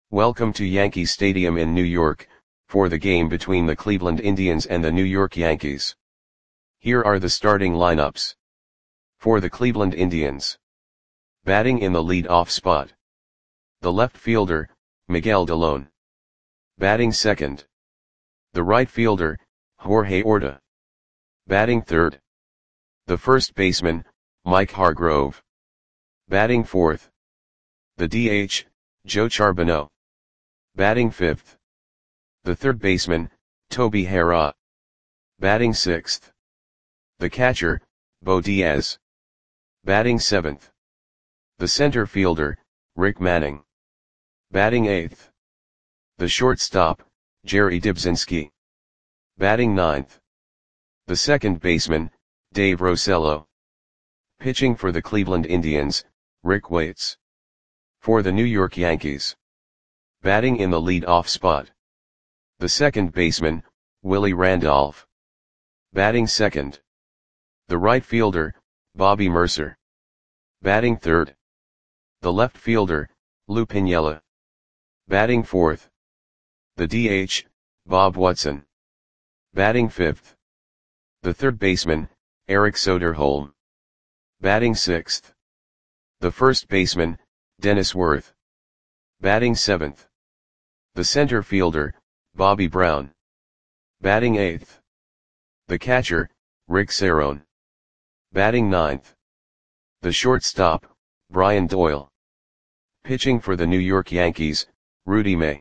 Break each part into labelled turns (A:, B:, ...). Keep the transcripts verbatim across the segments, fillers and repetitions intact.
A: Welcome to Yankee Stadium in New York, for the game between the Cleveland Indians and the New York Yankees. Here are the starting lineups. For the Cleveland Indians. Batting in the lead-off spot. The left fielder, Miguel Dalón. Batting second. The right fielder, Jorge Orta. Batting third. The first baseman, Mike Hargrove. Batting fourth. The D H, Joe Charbonneau. Batting fifth. The third baseman, Toby Harrah. Batting sixth. The catcher, Bo Diaz. Batting seventh. The center fielder, Rick Manning. Batting eighth. The shortstop, Jerry Dybzinski. Batting ninth. The second baseman, Dave Rosello. Pitching for the Cleveland Indians, Rick Waits. For the New York Yankees. Batting in the lead-off spot. The second baseman, Willie Randolph. Batting second. The right fielder, Bobby Murcer. Batting third. The left fielder, Lou Piniella. Batting fourth. The D H, Bob Watson. Batting fifth. The third baseman, Eric Soderholm. Batting sixth. The first baseman, Dennis Worth. Batting seventh. The center fielder, Bobby Brown. Batting eighth. The catcher, Rick Cerone. Batting ninth. The shortstop, Brian Doyle. Pitching for the New York Yankees, Rudy May.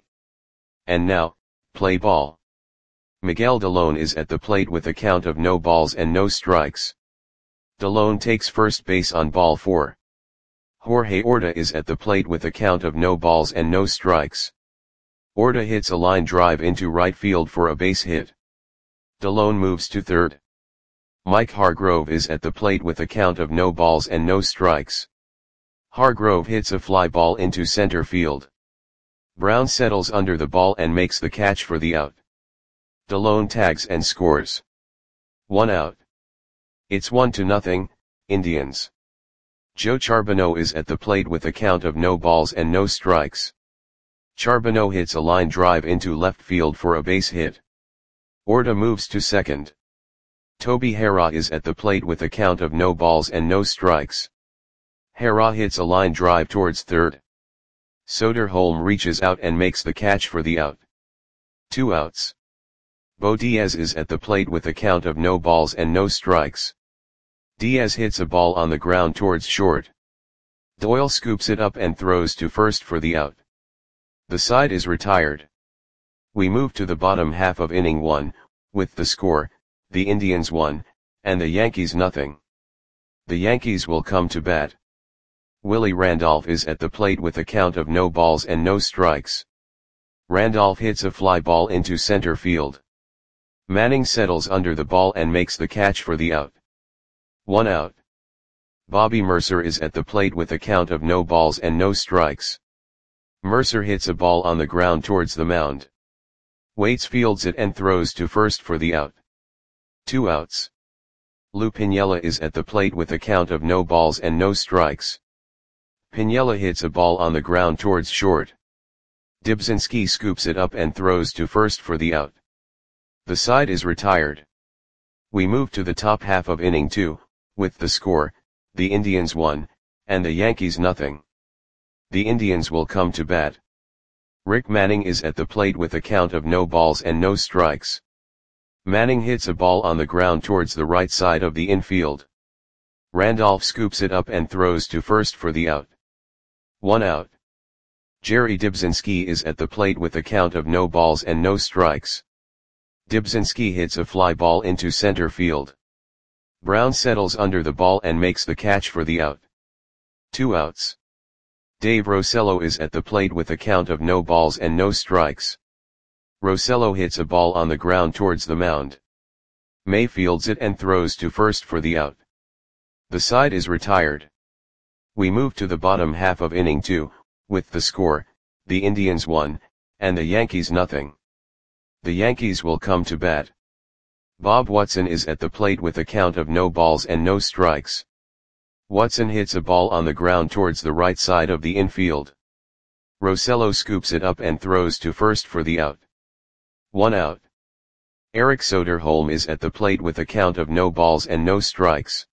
A: And now, play ball. Miguel Dalón is at the plate with a count of no balls and no strikes. Dalón takes first base on ball four. Jorge Orta is at the plate with a count of no balls and no strikes. Orta hits a line drive into right field for a base hit. Dalón moves to third. Mike Hargrove is at the plate with a count of no balls and no strikes. Hargrove hits a fly ball into center field. Brown settles under the ball and makes the catch for the out. Dalón tags and scores. One out. It's one to nothing, Indians. Joe Charbonneau is at the plate with a count of no balls and no strikes. Charbonneau hits a line drive into left field for a base hit. Orta moves to second. Toby Harrah is at the plate with a count of no balls and no strikes. Harrah hits a line drive towards third. Soderholm reaches out and makes the catch for the out. Two outs. Bo Diaz is at the plate with a count of no balls and no strikes. Diaz hits a ball on the ground towards short. Doyle scoops it up and throws to first for the out. The side is retired. We move to the bottom half of inning one, with the score, the Indians one, and the Yankees nothing. The Yankees will come to bat. Willie Randolph is at the plate with a count of no balls and no strikes. Randolph hits a fly ball into center field. Manning settles under the ball and makes the catch for the out. One out. Bobby Murcer is at the plate with a count of no balls and no strikes. Murcer hits a ball on the ground towards the mound. Waits fields it and throws to first for the out. Two outs. Lou Piniella is at the plate with a count of no balls and no strikes. Piniella hits a ball on the ground towards short. Dybzinski scoops it up and throws to first for the out. The side is retired. We move to the top half of inning two, with the score, the Indians one, and the Yankees nothing. The Indians will come to bat. Rick Manning is at the plate with a count of no balls and no strikes. Manning hits a ball on the ground towards the right side of the infield. Randolph scoops it up and throws to first for the out. One out. Jerry Dybzinski is at the plate with a count of no balls and no strikes. Dybzinski hits a fly ball into center field. Brown settles under the ball and makes the catch for the out. Two outs. Dave Rosello is at the plate with a count of no balls and no strikes. Rosello hits a ball on the ground towards the mound. May fields it and throws to first for the out. The side is retired. We move to the bottom half of inning two, with the score, the Indians one, and the Yankees nothing. The Yankees will come to bat. Bob Watson is at the plate with a count of no balls and no strikes. Watson hits a ball on the ground towards the right side of the infield. Rosello scoops it up and throws to first for the out. One out. Erik Soderholm is at the plate with a count of no balls and no strikes.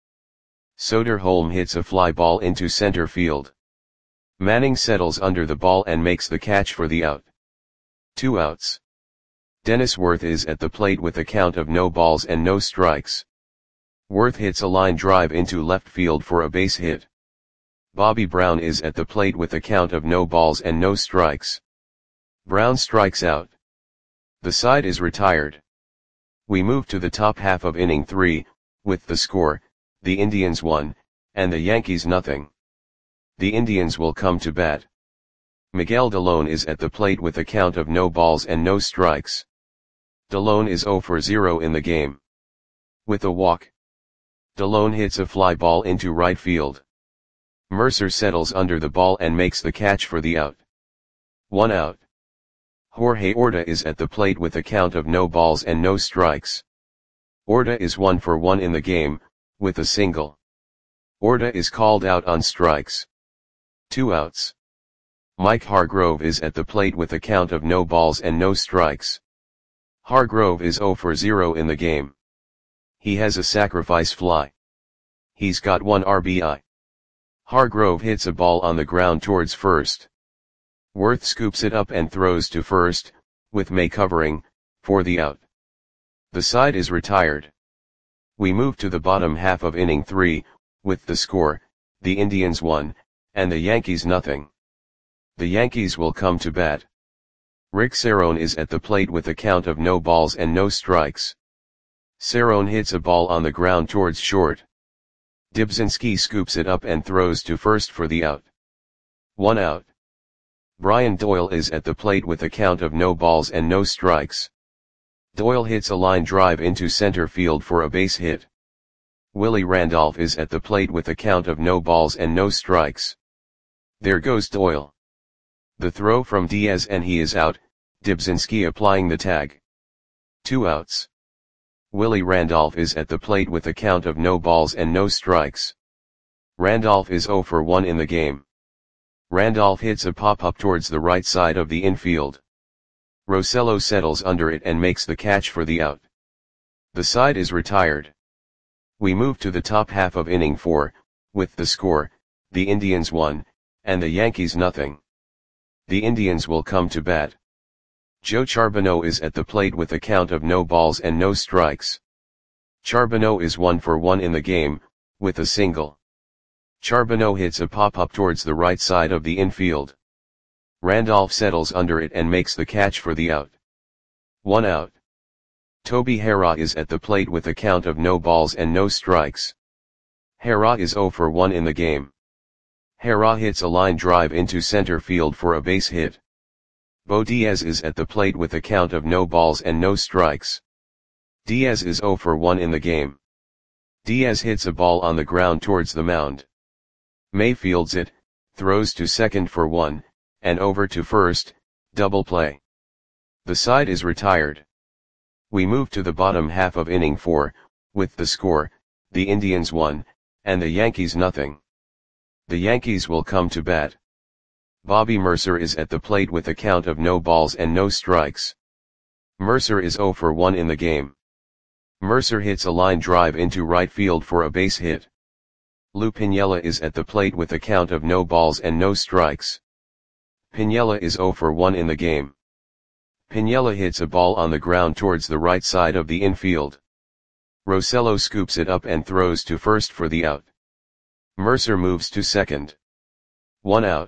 A: Soderholm hits a fly ball into center field. Manning settles under the ball and makes the catch for the out. Two outs. Dennis Worth is at the plate with a count of no balls and no strikes. Worth hits a line drive into left field for a base hit. Bobby Brown is at the plate with a count of no balls and no strikes. Brown strikes out. The side is retired. We move to the top half of inning three, with the score, the Indians one, and the Yankees nothing. The Indians will come to bat. Miguel Dalone is at the plate with a count of no balls and no strikes. Dalone is zero for zero in the game. With a walk, Dalone hits a fly ball into right field. Mercer settles under the ball and makes the catch for the out. One out. Jorge Orta is at the plate with a count of no balls and no strikes. Orta is one for one in the game, with a single. Orta is called out on strikes. Two outs. Mike Hargrove is at the plate with a count of no balls and no strikes. Hargrove is zero for zero in the game. He has a sacrifice fly. He's got one R B I. Hargrove hits a ball on the ground towards first. Worth scoops it up and throws to first, with May covering, for the out. The side is retired. We move to the bottom half of inning three, with the score, the Indians one, and the Yankees nothing. The Yankees will come to bat. Rick Cerone is at the plate with a count of no balls and no strikes. Cerone hits a ball on the ground towards short. Dibzinski scoops it up and throws to first for the out. One out. Brian Doyle is at the plate with a count of no balls and no strikes. Doyle hits a line drive into center field for a base hit. Willie Randolph is at the plate with a count of no balls and no strikes. There goes Doyle. The throw from Diaz and he is out, Dibzinski applying the tag. Two outs. Willie Randolph is at the plate with a count of no balls and no strikes. Randolph is zero for one in the game. Randolph hits a pop-up towards the right side of the infield. Rosello settles under it and makes the catch for the out. The side is retired. We move to the top half of inning four, with the score, the Indians one, and the Yankees nothing. The Indians will come to bat. Joe Charbonneau is at the plate with a count of no balls and no strikes. Charbonneau is one for one in the game, with a single. Charbonneau hits a pop-up towards the right side of the infield. Randolph settles under it and makes the catch for the out. One out. Toby Harrah is at the plate with a count of no balls and no strikes. Harrah is zero for one in the game. Harrah hits a line drive into center field for a base hit. Bo Diaz is at the plate with a count of no balls and no strikes. Diaz is zero for one in the game. Diaz hits a ball on the ground towards the mound. May fields it, throws to second for one, and over to first, double play. The side is retired. We move to the bottom half of inning four, with the score, the Indians one, and the Yankees nothing. The Yankees will come to bat. Bobby Mercer is at the plate with a count of no balls and no strikes. Mercer is zero for one in the game. Mercer hits a line drive into right field for a base hit. Lou Piniella is at the plate with a count of no balls and no strikes. Piniella is zero for one in the game. Piniella hits a ball on the ground towards the right side of the infield. Rosello scoops it up and throws to first for the out. Mercer moves to second. One out.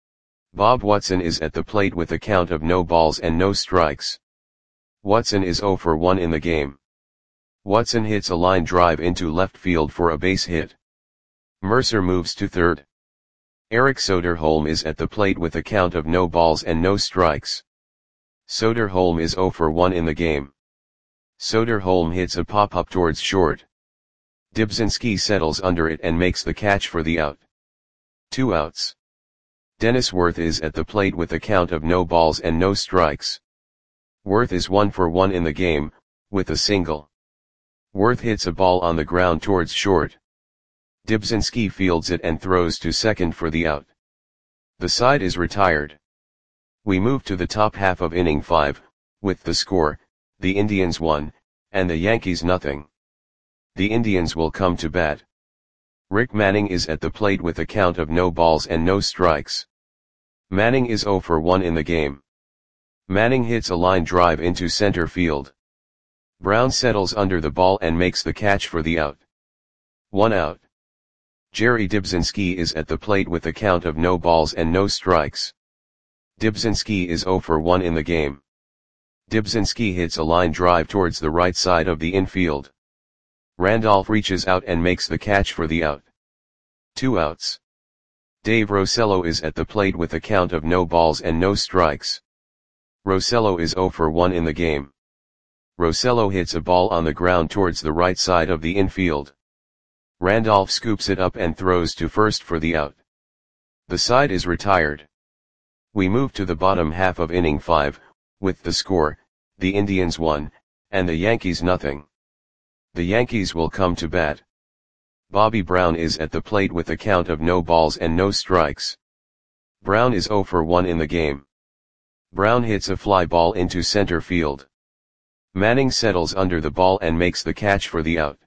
A: Bob Watson is at the plate with a count of no balls and no strikes. Watson is zero for one in the game. Watson hits a line drive into left field for a base hit. Mercer moves to third. Erik Soderholm is at the plate with a count of no balls and no strikes. Soderholm is zero for one in the game. Soderholm hits a pop-up towards short. Dibzinski settles under it and makes the catch for the out. Two outs. Dennis Worth is at the plate with a count of no balls and no strikes. Worth is one for one in the game, with a single. Worth hits a ball on the ground towards short. Dibzinski fields it and throws to second for the out. The side is retired. We move to the top half of inning five, with the score, the Indians one, and the Yankees nothing. The Indians will come to bat. Rick Manning is at the plate with a count of no balls and no strikes. Manning is oh for one in the game. Manning hits a line drive into center field. Brown settles under the ball and makes the catch for the out. One out. Jerry Dybzinski is at the plate with a count of no balls and no strikes. Dybzinski is oh for one in the game. Dybzinski hits a line drive towards the right side of the infield. Randolph reaches out and makes the catch for the out. Two outs. Dave Rosello is at the plate with a count of no balls and no strikes. Rosello is oh for one in the game. Rosello hits a ball on the ground towards the right side of the infield. Randolph scoops it up and throws to first for the out. The side is retired. We move to the bottom half of inning five, with the score, the Indians one, and the Yankees nothing. The Yankees will come to bat. Bobby Brown is at the plate with a count of no balls and no strikes. Brown is oh for one in the game. Brown hits a fly ball into center field. Manning settles under the ball and makes the catch for the out.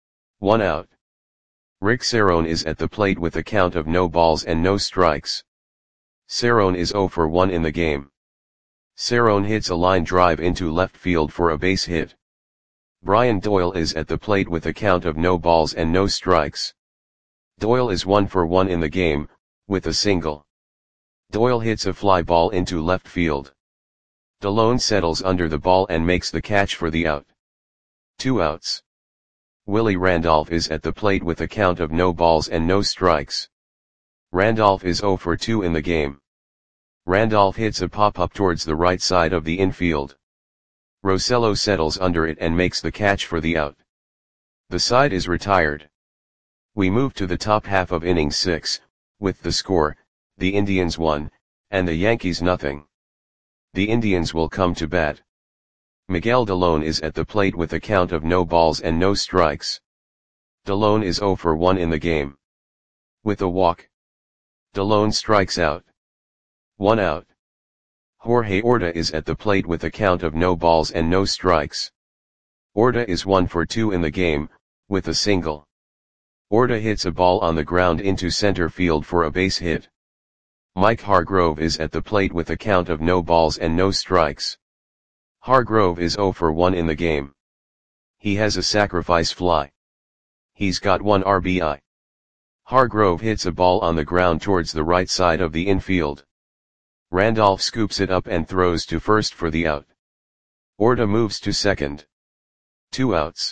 A: One out. Rick Cerone is at the plate with a count of no balls and no strikes. Cerone is oh for one in the game. Cerone hits a line drive into left field for a base hit. Brian Doyle is at the plate with a count of no balls and no strikes. Doyle is one for one in the game, with a single. Doyle hits a fly ball into left field. DeLone settles under the ball and makes the catch for the out. Two outs. Willie Randolph is at the plate with a count of no balls and no strikes. Randolph is oh for two in the game. Randolph hits a pop-up towards the right side of the infield. Rosello settles under it and makes the catch for the out. The side is retired. We move to the top half of inning six, with the score, the Indians one, and the Yankees nothing. The Indians will come to bat. Miguel DeLone is at the plate with a count of no balls and no strikes. DeLone is oh for one in the game. With a walk. DeLone strikes out. One out. Jorge Orta is at the plate with a count of no balls and no strikes. Orta is one for two in the game, with a single. Orta hits a ball on the ground into center field for a base hit. Mike Hargrove is at the plate with a count of no balls and no strikes. Hargrove is oh for one in the game. He has a sacrifice fly. He's got one R B I. Hargrove hits a ball on the ground towards the right side of the infield. Randolph scoops it up and throws to first for the out. Orta moves to second. Two outs.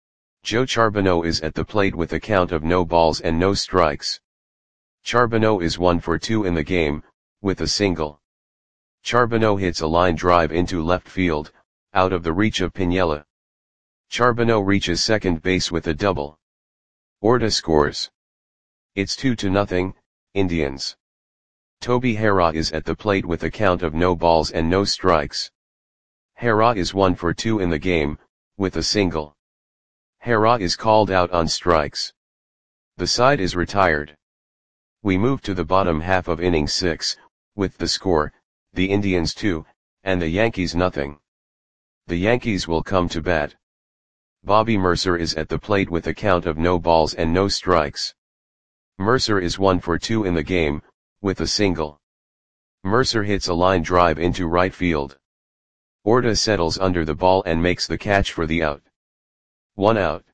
A: Joe Charbonneau is at the plate with a count of no balls and no strikes. Charbonneau is one for two in the game, with a single. Charbonneau hits a line drive into left field, out of the reach of Piniella. Charbonneau reaches second base with a double. Orta scores. It's two to nothing, Indians. Toby Harrah is at the plate with a count of no balls and no strikes. Harrah is one for two in the game, with a single. Harrah is called out on strikes. The side is retired. We move to the bottom half of inning six, with the score, the Indians two, and the Yankees nothing. The Yankees will come to bat. Bobby Mercer is at the plate with a count of no balls and no strikes. Mercer is one for two in the game, with a single. Mercer hits a line drive into right field. Orta settles under the ball and makes the catch for the out. One out.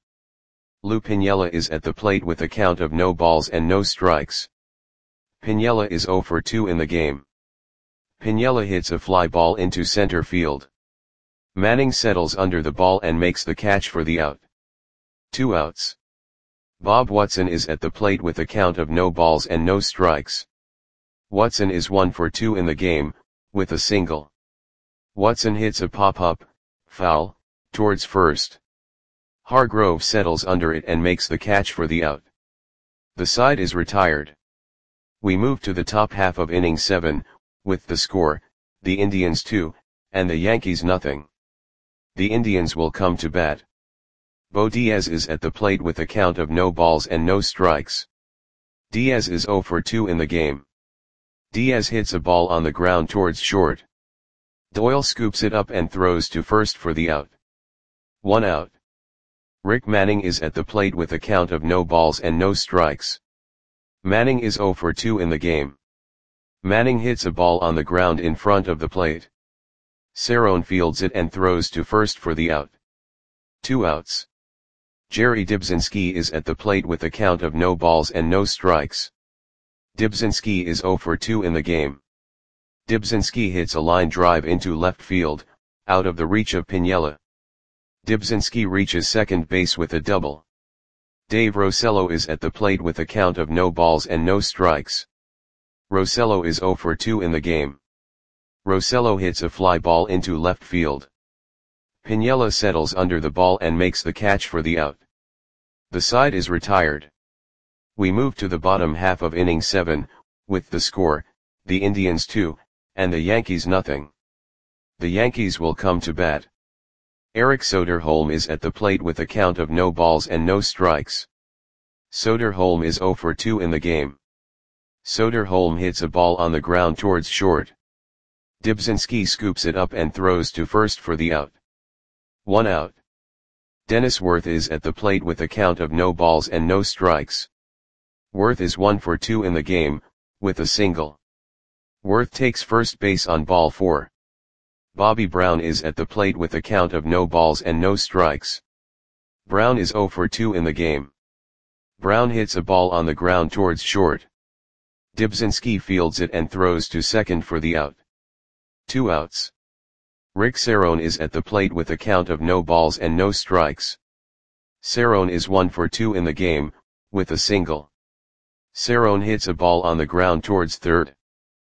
A: Lou Piniella is at the plate with a count of no balls and no strikes. Piniella is oh for two in the game. Piniella hits a fly ball into center field. Manning settles under the ball and makes the catch for the out. Two outs. Bob Watson is at the plate with a count of no balls and no strikes. Watson is one for two in the game, with a single. Watson hits a pop-up, foul, towards first. Hargrove settles under it and makes the catch for the out. The side is retired. We move to the top half of inning seven, with the score, the Indians two, and the Yankees nothing. The Indians will come to bat. Bo Diaz is at the plate with a count of no balls and no strikes. Diaz is oh for two in the game. Diaz hits a ball on the ground towards short. Doyle scoops it up and throws to first for the out. One out. Rick Manning is at the plate with a count of no balls and no strikes. Manning is zero for two in the game. Manning hits a ball on the ground in front of the plate. Cerrone fields it and throws to first for the out. Two outs. Jerry Dybzinski is at the plate with a count of no balls and no strikes. Dybzinski is zero for two in the game. Dybzinski hits a line drive into left field, out of the reach of Piniella. Dybzinski reaches second base with a double. Dave Rosello is at the plate with a count of no balls and no strikes. Rosello is zero for two in the game. Rosello hits a fly ball into left field. Piniella settles under the ball and makes the catch for the out. The side is retired. We move to the bottom half of inning seven, with the score, the Indians two, and the Yankees nothing. The Yankees will come to bat. Eric Soderholm is at the plate with a count of no balls and no strikes. Soderholm is zero for two in the game. Soderholm hits a ball on the ground towards short. Dybzinski scoops it up and throws to first for the out. One out. Dennis Worth is at the plate with a count of no balls and no strikes. Worth is one for two in the game, with a single. Worth takes first base on ball four. Bobby Brown is at the plate with a count of no balls and no strikes. Brown is zero for two in the game. Brown hits a ball on the ground towards short. Dybzinski fields it and throws to second for the out. Two outs. Rick Cerrone is at the plate with a count of no balls and no strikes. Cerrone is one for two in the game, with a single. Cerrone hits a ball on the ground towards third.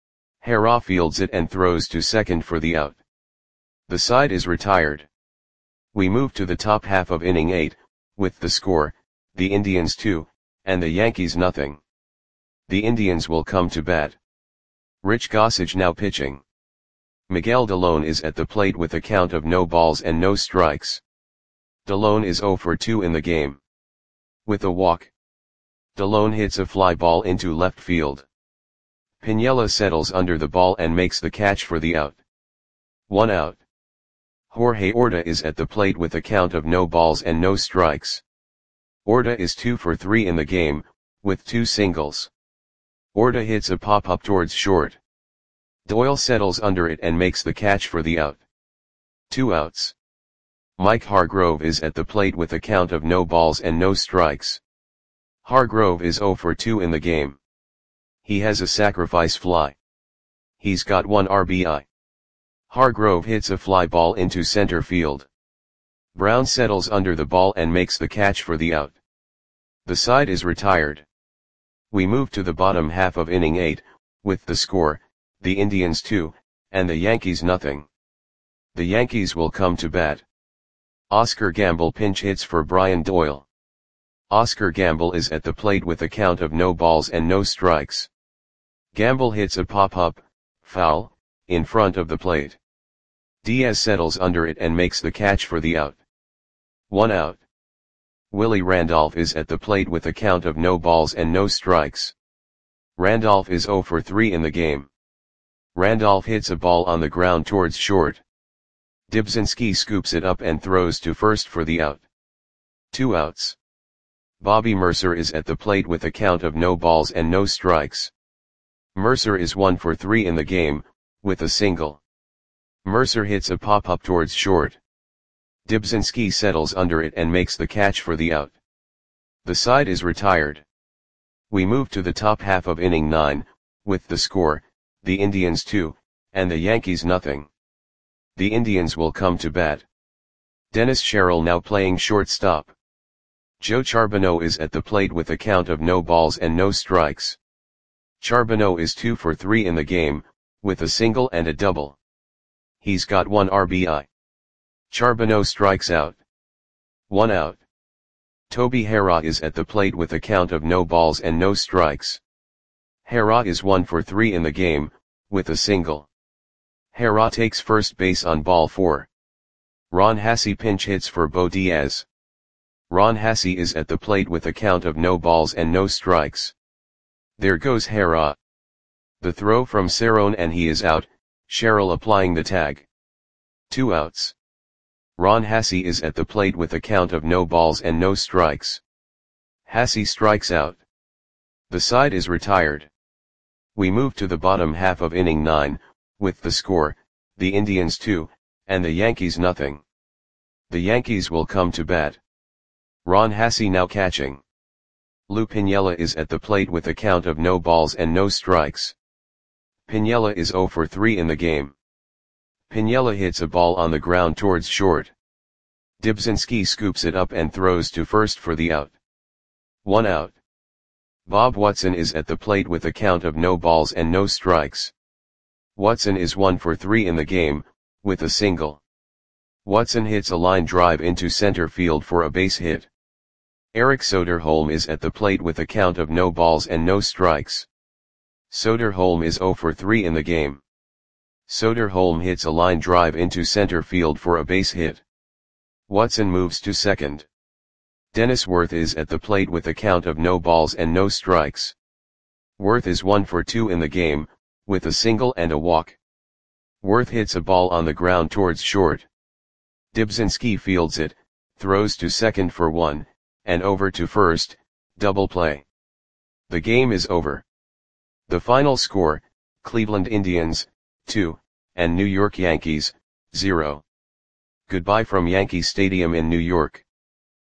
A: Hara fields it and throws to second for the out. The side is retired. We move to the top half of inning eight, with the score, the Indians two, and the Yankees nothing. The Indians will come to bat. Rich Gossage now pitching. Miguel Delone is at the plate with a count of no balls and no strikes. Delone is zero for two in the game. With a walk. Delone hits a fly ball into left field. Piniella settles under the ball and makes the catch for the out. One out. Jorge Orta is at the plate with a count of no balls and no strikes. Orta is two for three in the game, with two singles. Orta hits a pop-up towards short. Doyle settles under it and makes the catch for the out. Two outs. Mike Hargrove is at the plate with a count of no balls and no strikes. Hargrove is zero for two in the game. He has a sacrifice fly. He's got one R B I. Hargrove hits a fly ball into center field. Brown settles under the ball and makes the catch for the out. The side is retired. We move to the bottom half of inning eight, with the score, the Indians two, and the Yankees nothing. The Yankees will come to bat. Oscar Gamble pinch hits for Brian Doyle. Oscar Gamble is at the plate with a count of no balls and no strikes. Gamble hits a pop-up, foul, in front of the plate. Diaz settles under it and makes the catch for the out. One out. Willie Randolph is at the plate with a count of no balls and no strikes. Randolph is zero for three in the game. Randolph hits a ball on the ground towards short. Dybzinski scoops it up and throws to first for the out. Two outs. Bobby Mercer is at the plate with a count of no balls and no strikes. Mercer is one for three in the game, with a single. Mercer hits a pop-up towards short. Dybzinski settles under it and makes the catch for the out. The side is retired. We move to the top half of inning nine, with the score, the Indians two, and the Yankees nothing. The Indians will come to bat. Dennis Sherrill now playing shortstop. Joe Charbonneau is at the plate with a count of no balls and no strikes. Charbonneau is two for three in the game, with a single and a double. He's got one R B I. Charbonneau strikes out. One out. Toby Hara is at the plate with a count of no balls and no strikes. Hara is one for three in the game, with a single. Hara takes first base on ball four. Ron Hassey pinch hits for Bo Diaz. Ron Hassey is at the plate with a count of no balls and no strikes. There goes Hara. The throw from Cerrone and he is out, Sherrill applying the tag. Two outs. Ron Hassey is at the plate with a count of no balls and no strikes. Hassey strikes out. The side is retired. We move to the bottom half of inning nine, with the score, the Indians two, and the Yankees nothing. The Yankees will come to bat. Ron Hassey now catching. Lou Piniella is at the plate with a count of no balls and no strikes. Piniella is oh for three in the game. Piniella hits a ball on the ground towards short. Dybzinski scoops it up and throws to first for the out. One out. Bob Watson is at the plate with a count of no balls and no strikes. Watson is one for three in the game, with a single. Watson hits a line drive into center field for a base hit. Eric Soderholm is at the plate with a count of no balls and no strikes. Soderholm is oh for three in the game. Soderholm hits a line drive into center field for a base hit. Watson moves to second. Dennis Worth is at the plate with a count of no balls and no strikes. Worth is one for two in the game, with a single and a walk. Worth hits a ball on the ground towards short. Dybzinski fields it, throws to second for one, and over to first, double play. The game is over. The final score, Cleveland Indians, two, and New York Yankees, zero. Goodbye from Yankee Stadium in New York.